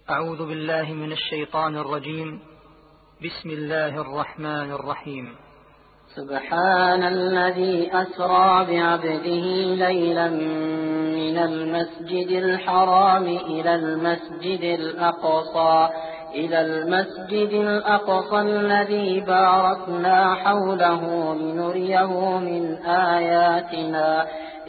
أعوذ بالله من الشيطان الرجيم. بسم الله الرحمن الرحيم. سبحان الذي أسرى بعبده ليلا من المسجد الحرام إلى المسجد الأقصى الذي باركنا حوله لنريه من آياتنا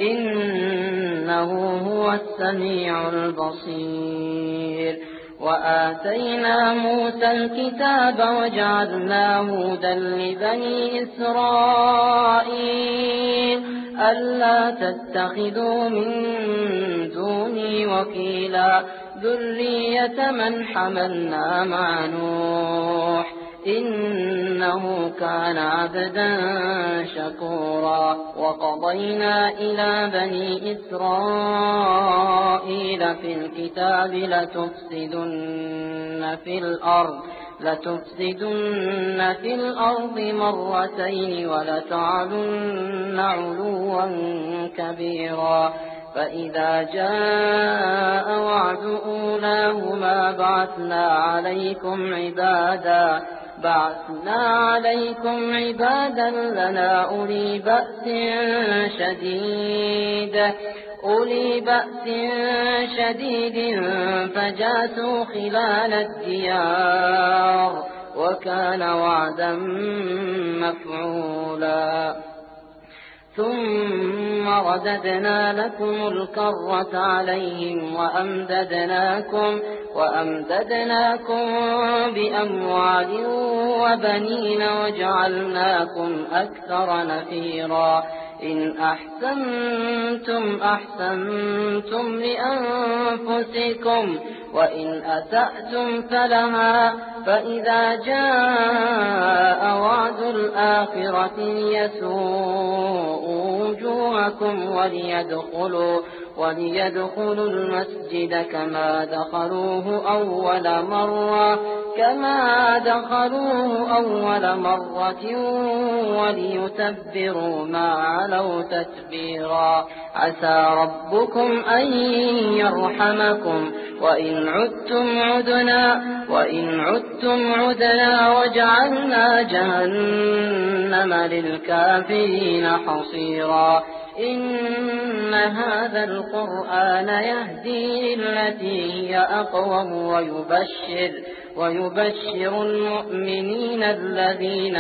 إنه هو السميع البصير. وآتينا موسى الكتاب وجعلناه هدى لبني إسرائيل ألا تتخذوا من دوني وكيلا ذرية من حملنا مع نوح إنه كان عبدا شكورا. وقضينا إلى بني إسرائيل في الكتاب لتفسدن في الأرض مرتين ولتعلن علوا كبيرا. فإذا جاء وعد أولاهما بعثنا عليكم عبادا لنا أولي بأس شديد فجاسوا خلال الديار وكان وعدا مفعولا. ثم رددنا لكم الكرة عليهم وأمددناكم بأموال وبنين وجعلناكم أكثر نفيرا. إن أحسنتم لأنفسكم وإن أسأتم فلها. فإذا جاء وعد الآخرة ليسوءوا وجوهكم وليدخلوا المسجد كما دخلوه أول مرة وليتبروا ما علوا تتبيرا. عسى ربكم أن يرحمكم وإن عدتم عدنا وجعلنا جهنم للكافرين حصيرا. إن هذا القرآن يهدي للتي هي أقوم ويبشر المؤمنين الذين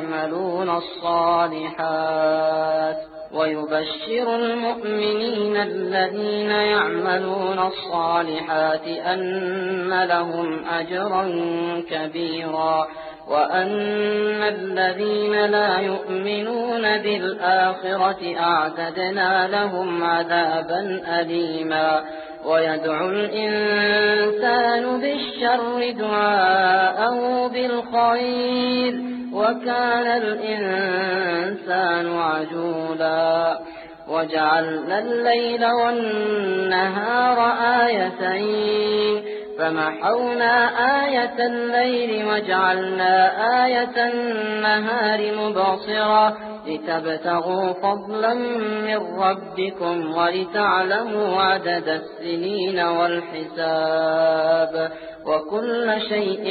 يعملون الصالحات أن لهم أجرا كبيرا. وأن الذين لا يؤمنون بالآخرة أعتدنا لهم عذابا أليما. ويدعو الإنسان بالشر دعاءه بالخير وكان الإنسان عجولا. وجعلنا الليل والنهار آيتين فمحونا آية الليل وجعلنا آية النهار مبصرة لتبتغوا فضلا من ربكم ولتعلموا عدد السنين والحساب وكل شيء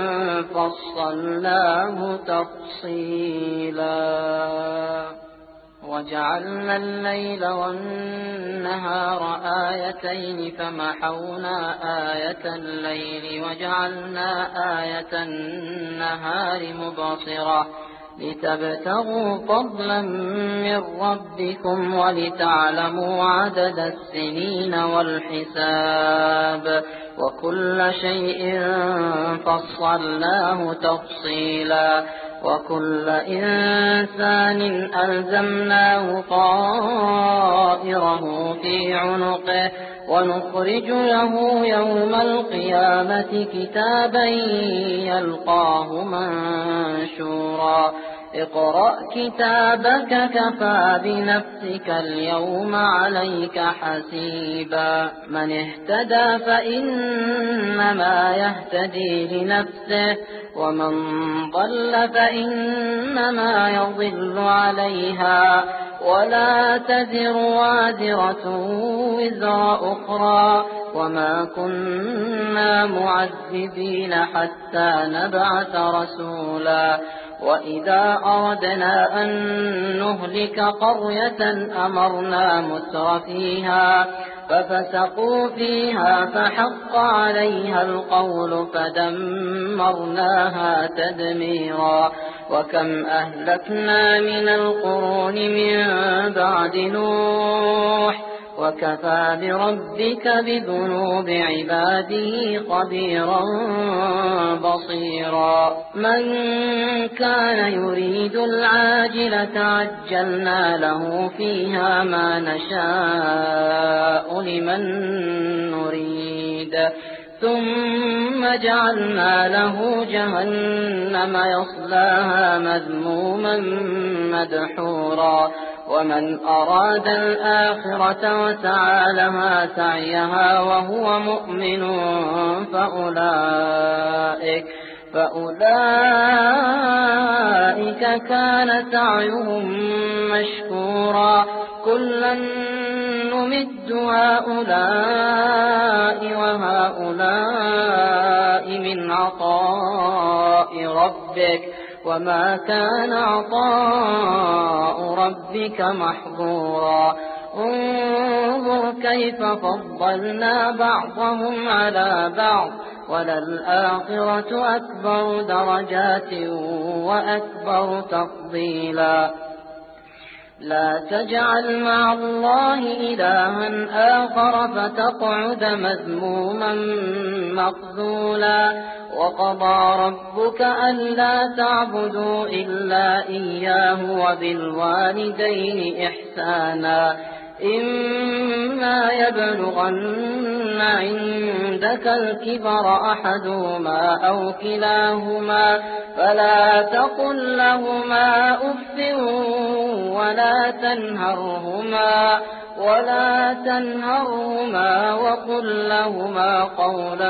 فصلناه تفصيلا. وجعلنا الليل والنهار آيتين فمحونا آية الليل وجعلنا آية النهار مبصرة لتبتغوا فضلا من ربكم ولتعلموا عدد السنين والحساب وكل شيء فصلناه تفصيلا. وكل إنسان ألزمناه طائره في عنقه ونخرج له يوم القيامة كتابا يلقاه منشورا. اقرأ كتابك كفى بنفسك اليوم عليك حسيبا. من اهتدى فإنما يهتدي لنفسه ومن ضل فإنما يضل عليها ولا تزر وازرة وزر أخرى وما كنا معذبين حتى نبعث رسولا وإذا أردنا أن نهلك قرية أمرنا مترفيها ففسقوا فيها فحق عليها القول فدمرناها تدميرا وكم أهلكنا من القرون من بعد نوح وكفى بربك بذنوب عباده خبيرا بصيرا من كان يريد العاجلة عجلنا له فيها ما نشاء لمن نريد ثم جعلنا له جهنم يصلاها مذموما مدحورا ومن أراد الآخرة وسعى لها سعيها وهو مؤمن فأولئك كان سعيهم مشكورا كلا نمد هؤلاء وهؤلاء من عطاء ربك وما كان عطاء ربك محظورا انظر كيف فضلنا بعضهم على بعض وللآخرة أكبر درجات وأكبر تفضيلا لا تجعل مع الله إلها آخر فتقعد مذموما مخذولا وقضى ربك ألا تعبدوا إلا إياه وبالوالدين إحسانا إما يبلغن عندك الكبر أحدهما أو كلاهما فلا تقل لهما أف ولا تنهرهما وقل لهما قولا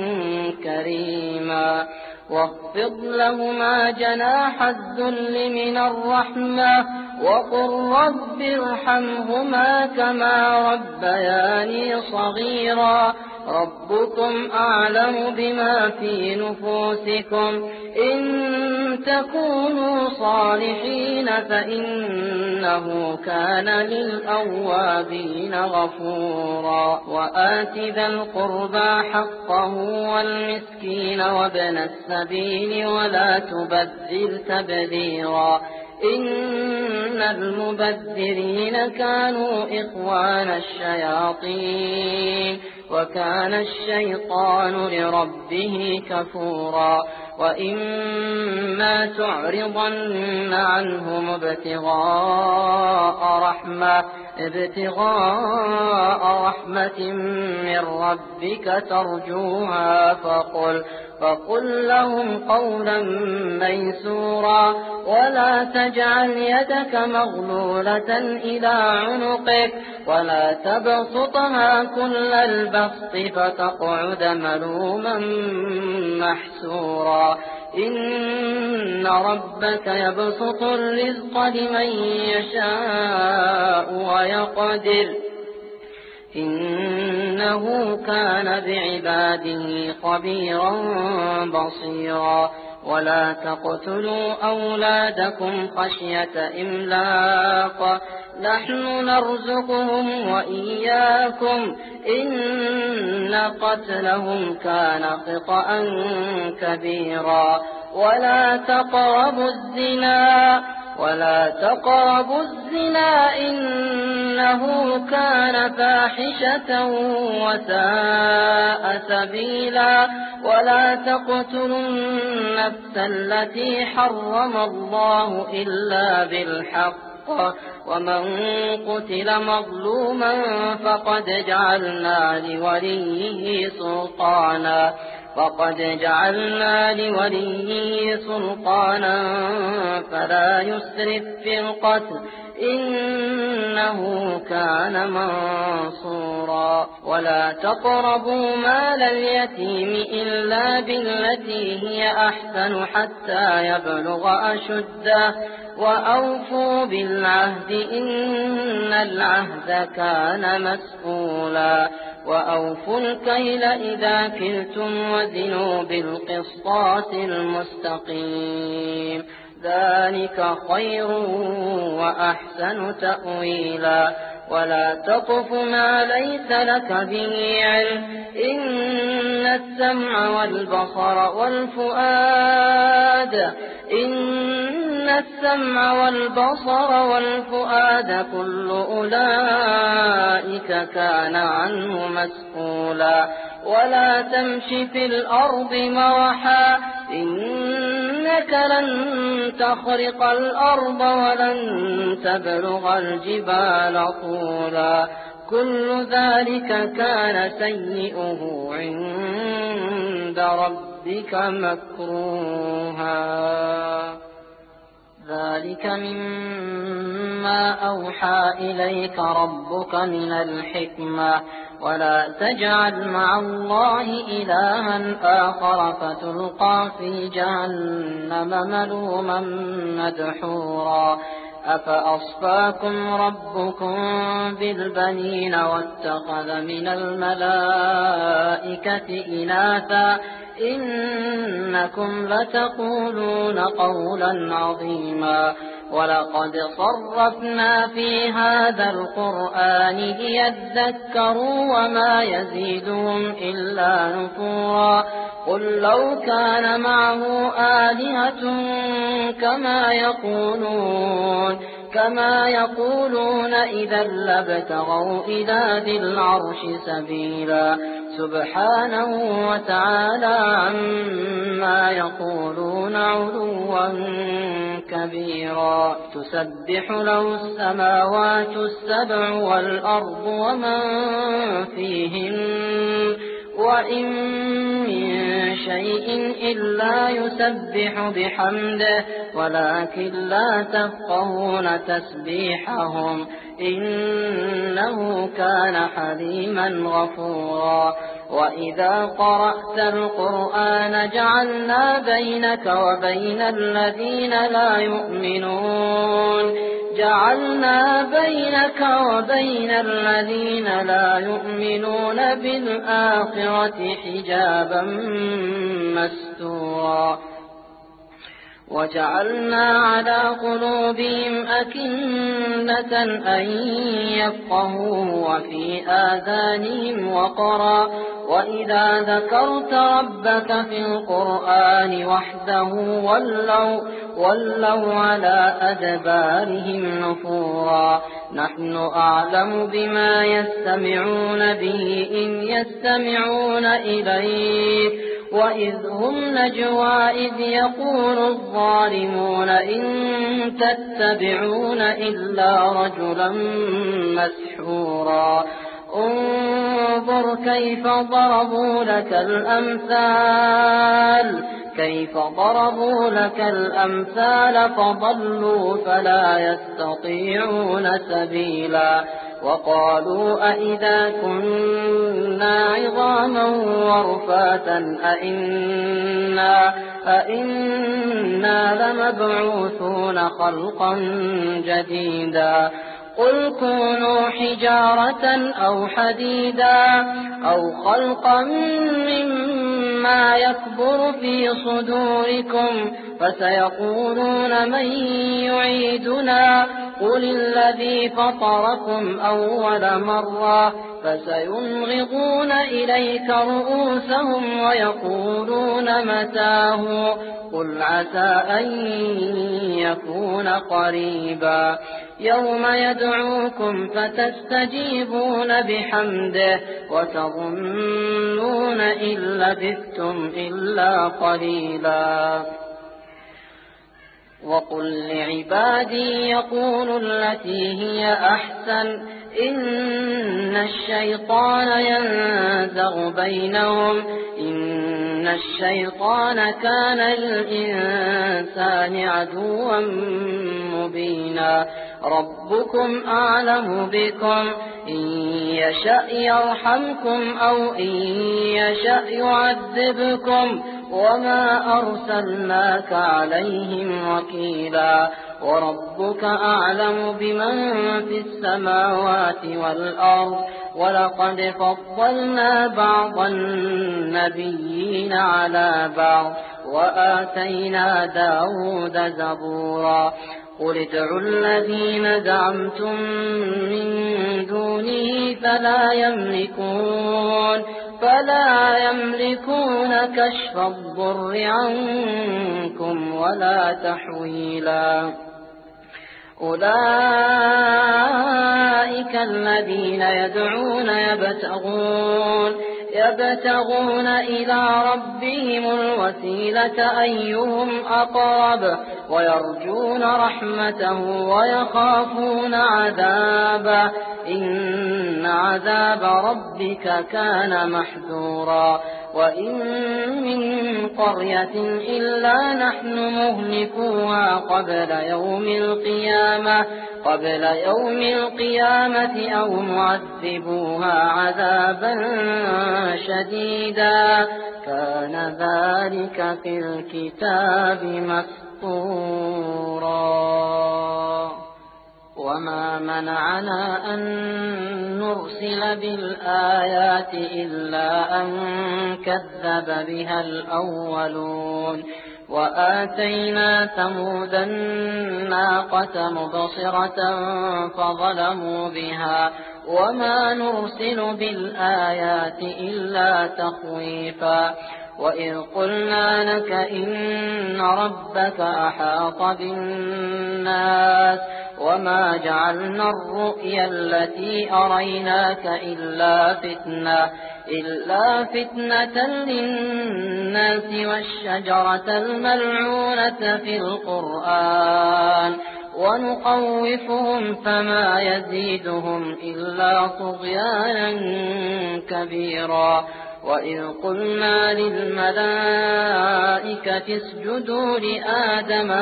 كريما واخفض لهما جناح الذل من الرحمة وقل رب ارحمهما كما ربياني صغيرا ربكم أعلم بما في نفوسكم إن تكونوا صالحين فإنه كان للأوابين غفورا وآت ذا القربى حقه والمسكين وابن السبيل ولا تبذر تبذيرا إن المبذرين كانوا إخوان الشياطين وكان الشيطان لربه كفورا وإما تعرضن عنهم ابتغاء رحمة من ربك ترجوها فقل لهم قولا ميسورا ولا تجعل يدك مغلولة إلى عنقك ولا تبسطها كل البسط فتقعد ملوما محسورا إن ربك يبسط الرزق لمن يشاء ويقدر إنه كان بعباده خبيرا بصيرا ولا تقتلوا أولادكم خشية إملاق نحن نرزقهم وإياكم إن قتلهم كان خطأ كبيرا ولا تقربوا الزنا إنه كان فاحشة وساء سبيلا ولا تقتلوا النفس التي حرم الله إلا بالحق ومن قتل مظلوما فقد جعلنا لوليه سلطانا وقد جعلنا لوليه سلطانا فلا يسرف في القتل إنه كان منصورا ولا تقربوا مال اليتيم إلا بالتي هي أحسن حتى يبلغ أشده وأوفوا بالعهد إن العهد كان مسؤولا وأوفوا الكيل إذا كلتم وزنوا بالقسطاس المستقيم ذلك خير وأحسن تأويلا ولا تقف ما ليس لك به علم إن السمع والبصر والفؤاد كل أولئك كان عنه مسؤولا ولا تمش في الأرض مرحا إنك لن تخرق الأرض ولن تبلغ الجبال طولا كل ذلك كان سيئه عند ربك مكروها ذلك مما أوحى إليك ربك من الحكمة ولا تجعل مع الله إلها آخر فتلقى في جهنم ملوما مدحورا أفأصفاكم ربكم بالبنين واتخذ من الملائكة إناثا إنكم لتقولون قولا عظيما ولقد صرفنا في هذا القرآن ليذكروا وما يزيدهم إلا نفورا قل لو كان معه آلهة كما يقولون إذا لابتغوا إلى ذي العرش سبيلا سبحانه وتعالى عما يقولون علوا كبيرا تسبح له السماوات السبع والأرض ومن فيهن وإن من شيء إلا يسبح بحمده ولكن لا تفقهون تسبيحهم إنه كان حليما غفورا وإذا قرأت القرآن جعلنا بينك وبين الذين لا يؤمنون بالآخرة حجابا مستورا وجعلنا على قلوبهم أكنة أن يفقهوه وفي آذانهم وقرا وإذا ذكرت ربك في القرآن وحده ولوا على أدبارهم نفورا نحن أعلم بما يستمعون به إن يستمعون إليك وإذ هم نجوى إذ يقول الظالمون إن تتبعون إلا رجلا مسحورا انظر كيف ضربوا لك الأمثال فضلوا فلا يستطيعون سبيلا وقالوا أئذا كنا عظاما ورفاتا أئنا لمبعوثون خلقا جديدا قل كونوا حجارة أو حديدا أو خلقا مما يكبر في صدوركم فسيقولون من يعيدنا قل الذي فطركم أول مرة فسينغضون إليك رؤوسهم ويقولون متاه قل عسى أن يكون قريبا يوم يدعوكم فتستجيبون بحمده وتظنون إن لبثتم إلا قليلا وقل لعبادي يقولوا التي هي أحسن إن الشيطان ينزغ بينهم إن الشيطان كان للإنسان عدوا مبينا ربكم أعلم بكم إن يشأ يرحمكم أو إن يشأ يعذبكم وما أرسلناك عليهم وكيلا وربك أعلم بمن في السماوات والأرض ولقد فضلنا بعض النبيين على بعض وآتينا داود زبورا قل ادعوا الذين زعمتم من دونه فلا يملكون كشف الضر عنكم ولا تحويلا أولئك الذين يدعون يبتغون إلى ربهم الوسيلة أيهم أقرب ويرجون رحمته ويخافون عذابه إن عذاب ربك كان محذورا وإن من قرية إلا نحن مهلكوها قبل يوم القيامة أو معذبوها عذابا شديدا كان ذلك في الكتاب مسطورا وما منعنا أن نرسل بالآيات إلا أن كذب بها الأولون وآتينا ثمود الناقة مبصرة فظلموا بها وما نرسل بالآيات إلا تخويفا وإذ قلنا لك إن ربك أحاط بالناس وما جعلنا الرؤيا التي أريناك إلا فتنة للناس والشجرة الملعونة في القرآن ونخوفهم فما يزيدهم إلا طغيانا كبيرا وإذ قلنا للملائكة اسجدوا لآدم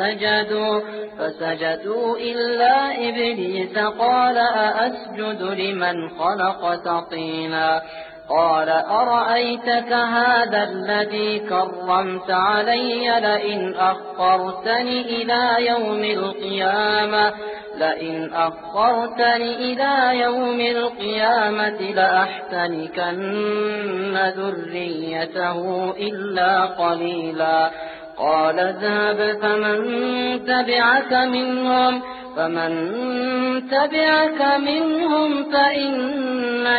فسجدوا إلا إبليس قال أأسجد لمن خلقت طينا قال أرأيتك هذا الذي كرمت علي لئن أخرتني إلى يوم القيامة لأحتنكن ذريته إلا قليلا قال اذهب فمن تبعك منهم فإن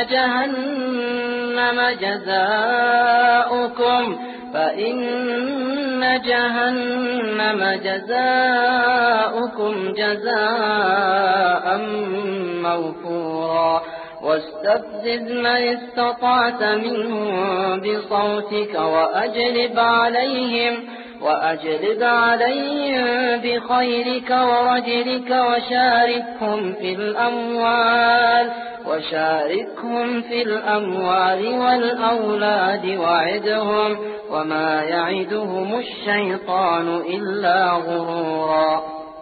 جهنم جزاؤكم جزاء موفورا واستفزز من استطعت منهم بصوتك وأجلب عليهم بخيرك ورجلك وشاركهم في الأموال والأولاد وعدهم وما يعدهم الشيطان إلا غرورا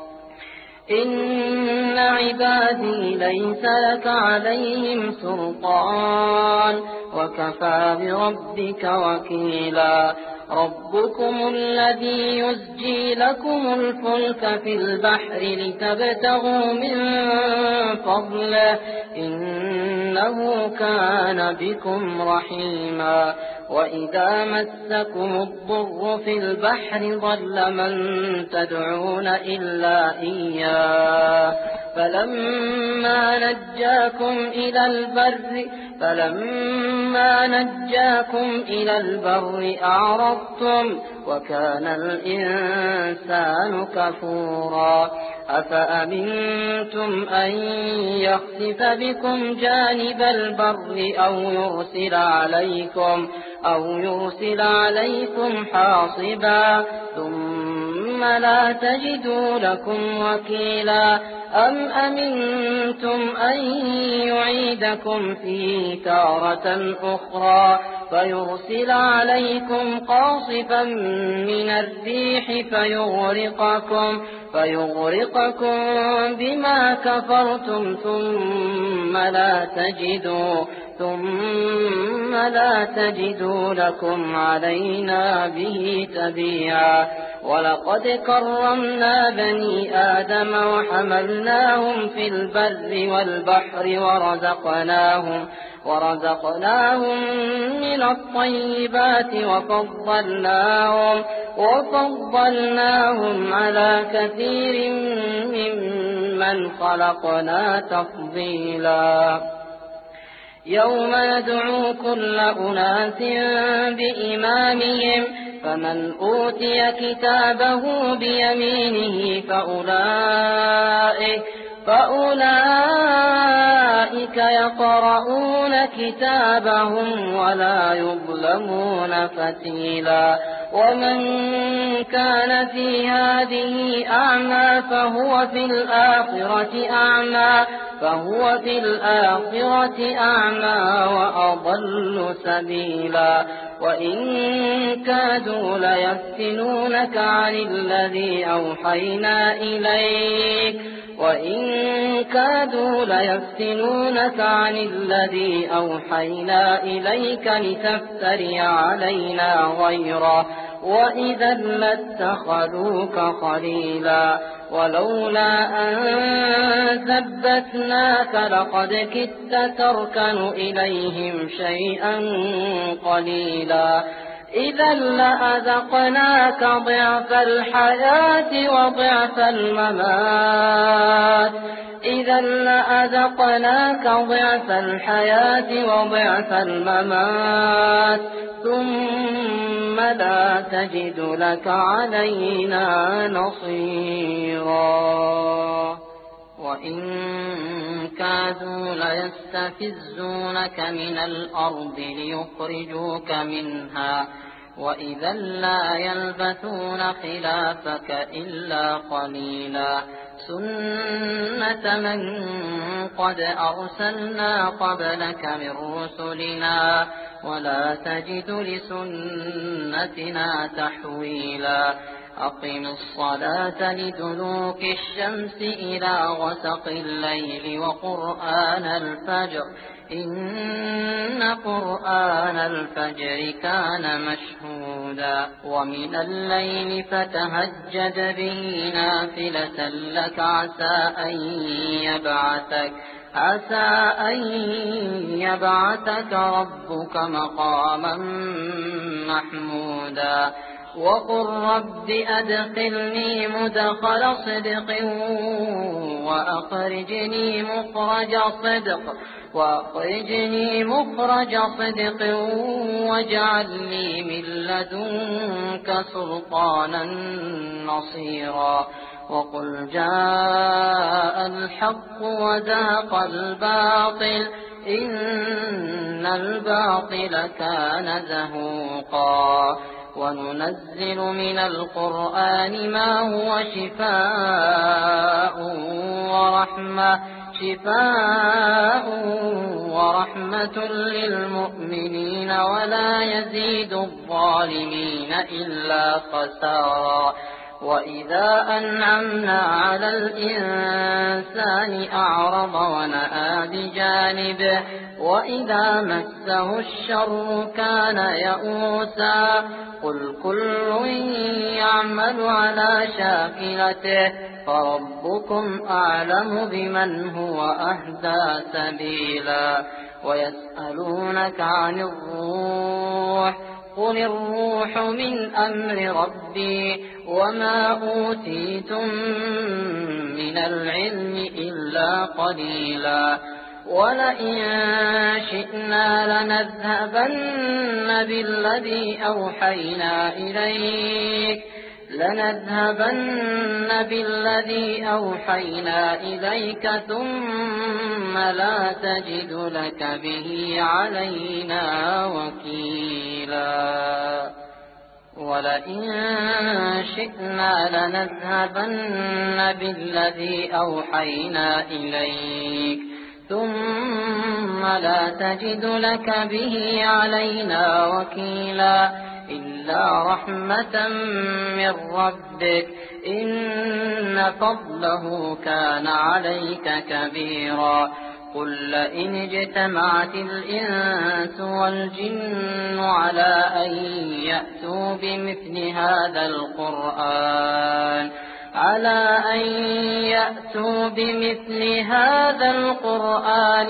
إن عبادي ليس لك عليهم سلطان وكفى بربك وكيلا ربكم الذي يزجي لكم الفلك في البحر لتبتغوا من فضله إنه كان بكم رحيما وإذا مسكم الضر في البحر ضل من تدعون إلا إياه فلما نجاكم إلى البر أعرضتم وكان الإنسان كفورا أفأمنتم أن يخسف بكم جانب البر أو يرسل عليكم حاصبا ثم لا تجدوا لكم وكيلا أم أمنتم أن يعيدكم فيه تارة أخرى فيرسل عليكم قاصفا من الريح فيغرقكم بما كفرتم ثم لا تجدوا لكم علينا به تبيعا ولقد كرمنا بني آدم وحملناهم في البر والبحر ورزقناهم من الطيبات وفضلناهم على كثير ممن خلقنا تفضيلا يوم ندعو كل أناس بإمامهم فمن أوتي كتابه بيمينه فأولئك يقرؤون كتابهم ولا يظلمون فتيلا ومن كان في هذه أعمى فهو في الآخرة أعمى وأضل سبيلا وإن كادوا ليفتنونك عن الذي أوحينا إليك لتفتري علينا غيره وإذا لاتخذوك خليلا ولولا أن ثبتناك لقد كدت تركن إليهم شيئا قليلا إذا لأذقناك ضعف الحياة وضعف الممات ثم لا تجد لك علينا نصيرا وإن كادوا ليستفزونك من الأرض ليخرجوك منها وإذا لا يلبثون خلافك إلا قليلا سنة من قد أرسلنا قبلك من رسلنا ولا تجد لسنتنا تحويلا أقم الصلاة لدلوك الشمس إلى غسق الليل وقرآن الفجر إن قرآن الفجر كان مشهودا ومن الليل فتهجد به نافلة لك عسى أن يبعثك ربك مقاما محمودا وقل رب أدخلني مدخل صدق وأخرجني مخرج صدق واجعل لي من لدنك سلطانا نصيرا وقل جاء الحق وزهق الباطل إن الباطل كان زهوقا وننزل من القرآن ما هو شفاء ورحمة للمؤمنين ولا يزيد الظالمين إلا خسارا وإذا أنعمنا على الإنسان أعرض ونأى بجانبه وإذا مسه الشر كان يئوسا قل كل يعمل على شاكلته فربكم أعلم بمن هو أهدى سبيلا ويسألونك عن الروح قل الروح من أمر ربي وما أوتيتم من العلم إلا قليلا ولئن شئنا لنذهبن بالذي أوحينا إليك ثم لا تجد لك به علينا وكيلا ولئن شئنا لنذهبن بالذي أوحينا إليك ثم لا تجد لك به علينا وكيلا إلا رحمة من ربك إن فضله كان عليك كبيرا قل لئن اجتمعت الإنس والجن على أن يأتوا بمثل هذا القرآن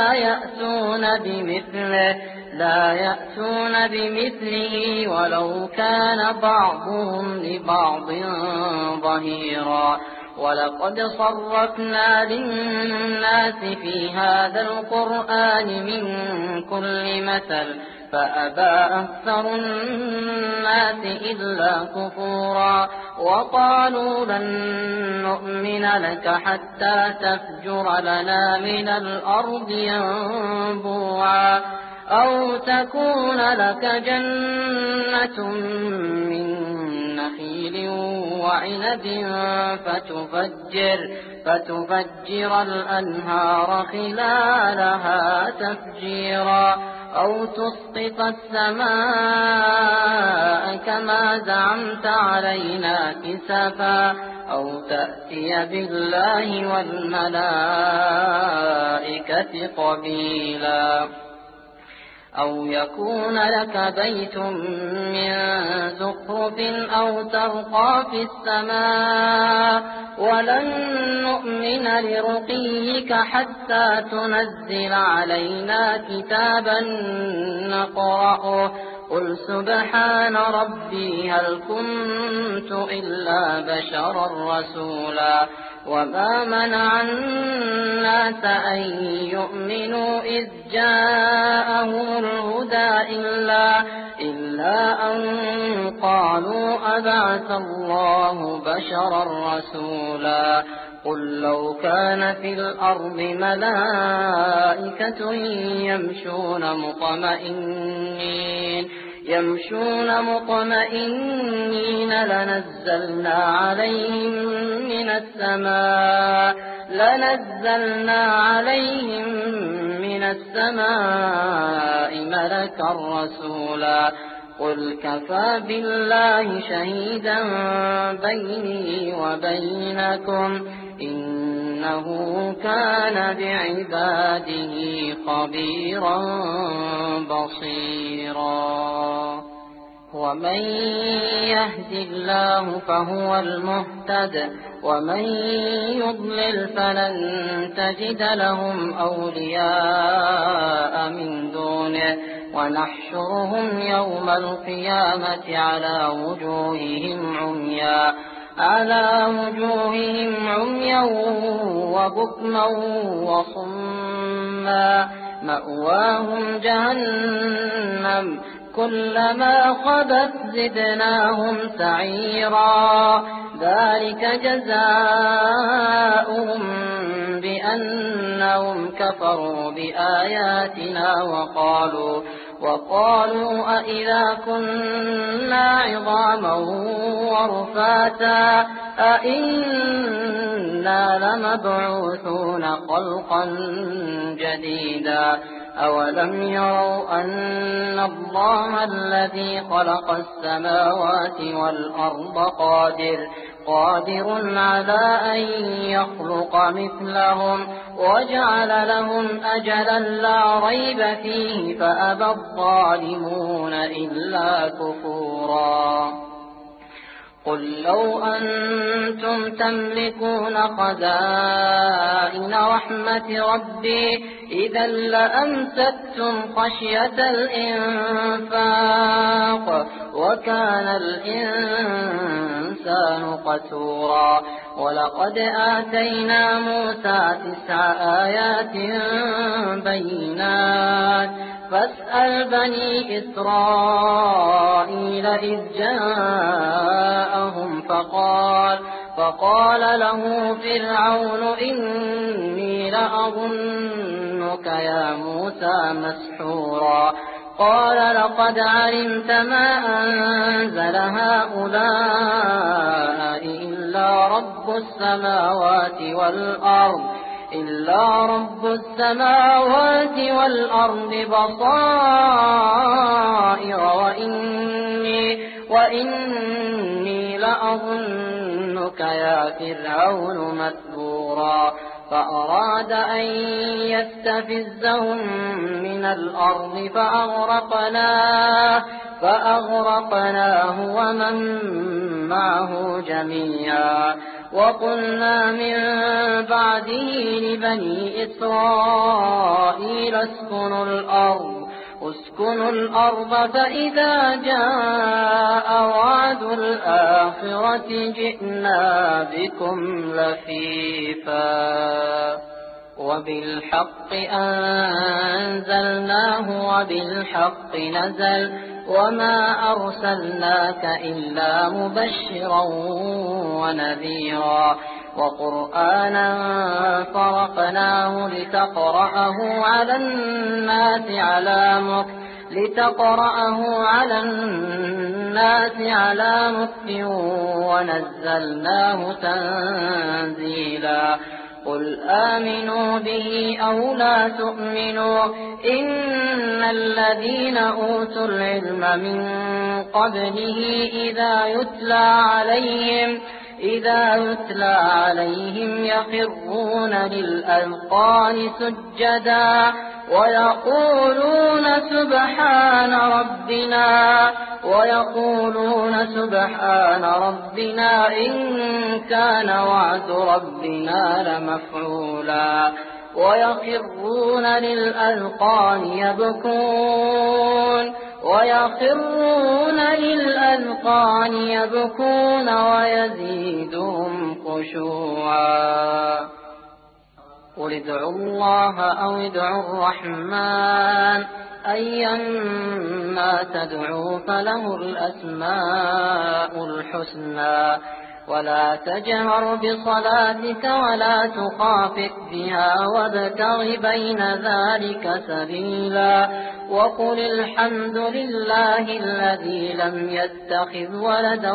لا يأتون بمثله ولو كان بعضهم لبعض ظهيرا ولقد صرفنا للناس في هذا القرآن من كل مثل فأبى أكثر الناس إلا كفورا وقالوا لن نؤمن لك حتى تفجر لنا من الأرض ينبوعا أو تكون لك جنة من نخيل وعنب فتفجر الأنهار خلالها تفجيرا أو تسقط السماء كما زعمت علينا كسفا أو تأتي بالله والملائكة قبيلا أو يكون لك بيت من زخرف أو ترقى في السماء ولن نؤمن لرقيك حتى تنزل علينا كتابا نقرأه قل سبحان ربي هل كنت إلا بشرا رسولا وما منع الناس أن يؤمنوا إذ جاءهم الهدى إلا أن قالوا أبعث الله بشرا رسولا قل لو كان في الأرض ملائكة يمشون مطمئنين لنزلنا عليهم من السماء ملكا رسولا قل كفى بالله شهيدا بيني وبينكم إنه كان بعباده خبيرا بصيرا ومن يهد الله فهو المهتد ومن يضلل فلن تجد لهم أولياء من دونه ونحشرهم يوم القيامة على وجوههم عميا وبكما وصما مأواهم جهنم كلما خبت زدناهم سعيرا ذلك جزاؤهم بأنهم كفروا بآياتنا وقالوا أإذا كنا عظاما ورفاتا أإنا لمبعوثون خلقا جديدا أولم يروا أن الله الذي خلق السماوات والأرض قادر على أن يخلق مثلهم وجعل لهم أجلا لا ريب فيه فأبى الظالمون إلا كفورا قل لو أنتم تملكون خزائن رحمة ربي إذا لأمسكتم خشية الإنفاق وكان الإنسان قتورا ولقد آتينا موسى 9 آيات بينات فاسأل بني إسرائيل إذ جاءهم فقال له فرعون إني لأظنك يا موسى مسحورا قال لقد علمت ما أنزل هؤلاء إلا رب السماوات والأرض بصائر وإني لأظنك يا فرعون مثبورا فأراد أن يستفزهم من الأرض فأغرقناه ومن معه جميعا وقلنا من بعده لبني إسرائيل اسكنوا الأرض فإذا جاء وعد الآخرة جئنا بكم لفيفا وبالحق أنزلناه وبالحق نزل وما أرسلناك إلا مبشرا ونذيرا وقرآنا فرقناه لتقرأه على الناس على مكث ونزلناه تنزيلا قل آمنوا به أو لا تؤمنوا إن الذين أوتوا العلم من قبله إذا يتلى عليهم يخرون للأذقان سجدا ويقولون سبحان ربنا إن كان وعد ربنا لمفعولا ويخرون للأذقان يبكون ويزيدهم خشوعا قل ادعوا الله أو ادعوا الرحمن أيما تدعوا فله الأسماء الحسنى ولا تجهر بصلاتك ولا تخافت بها وابتغ بين ذلك سبيلا وقل الحمد لله الذي لم يتخذ ولدا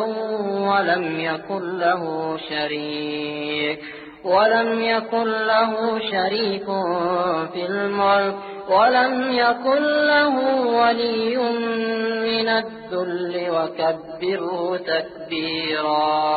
ولم يكن له شريك في الملك ولم يكن له ولي من الذل وكبره تكبيرا